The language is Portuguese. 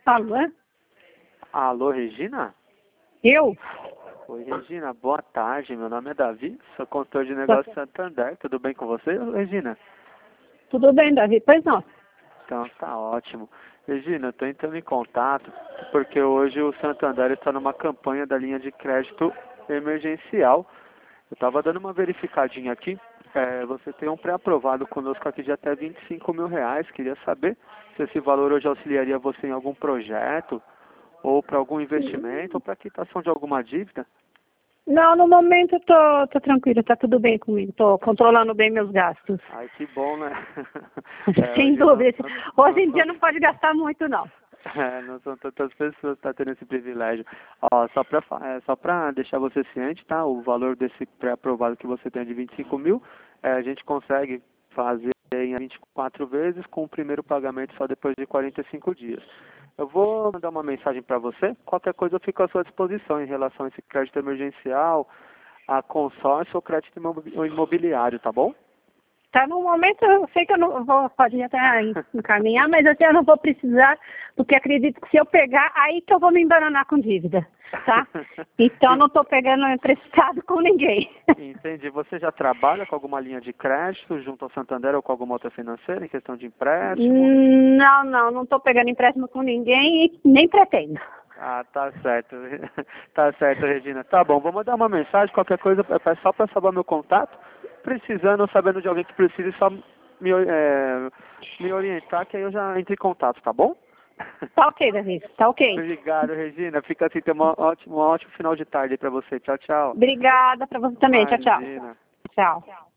Alô? Alô, Regina? Eu? Oi, Regina, boa tarde. Meu nome é Davi, sou consultor de negócios Santander. Tudo bem com você, Regina? Tudo bem, Davi? Pois não. Então, tá ótimo. Regina, eu estou entrando em contato porque hoje o Santander está numa campanha da linha de crédito emergencial. Eu estava dando uma verificadinha aqui. Você tem um pré-aprovado conosco aqui de até R$ 25.000. Queria saber se esse valor hoje auxiliaria você em algum projeto, ou para algum investimento, ou para quitação de alguma dívida. Não, no momento eu tô tranquila, tá tudo bem comigo. Tô controlando bem meus gastos. Ai, que bom, né? Sem Hoje dúvida. Hoje em dia são, não pode gastar muito, não. não são tantas pessoas que estão tendo esse privilégio. Ó, só para deixar você ciente, tá? O valor desse pré-aprovado que você tem de 25.000, a gente consegue fazer em 24 vezes, com o primeiro pagamento só depois de 45 dias. Eu vou mandar uma mensagem para você. Qualquer coisa eu fico à sua disposição em relação a esse crédito emergencial, a consórcio ou crédito imobiliário, tá bom? Tá, no momento eu sei que eu não vou, pode até encaminhar, mas até eu não vou precisar, porque acredito que se eu pegar, aí que eu vou me embananar com dívida, tá? Então não tô pegando emprestado com ninguém. Entendi. Você já trabalha com alguma linha de crédito junto ao Santander ou com alguma outra financeira em questão de empréstimo? Não tô pegando empréstimo com ninguém e nem pretendo. Ah, tá certo. Tá certo, Regina. Tá bom, vou mandar uma mensagem, qualquer coisa, só para saber meu contato. Precisando, sabendo de alguém que precise, só me orientar, que aí eu já entro em contato, tá bom? Tá ok, Davi, tá ok. Obrigado, Regina. Fica assim, tem um ótimo final de tarde aí pra você. Tchau, tchau. Obrigada pra você também. Tchau, tchau. Imagina. Tchau.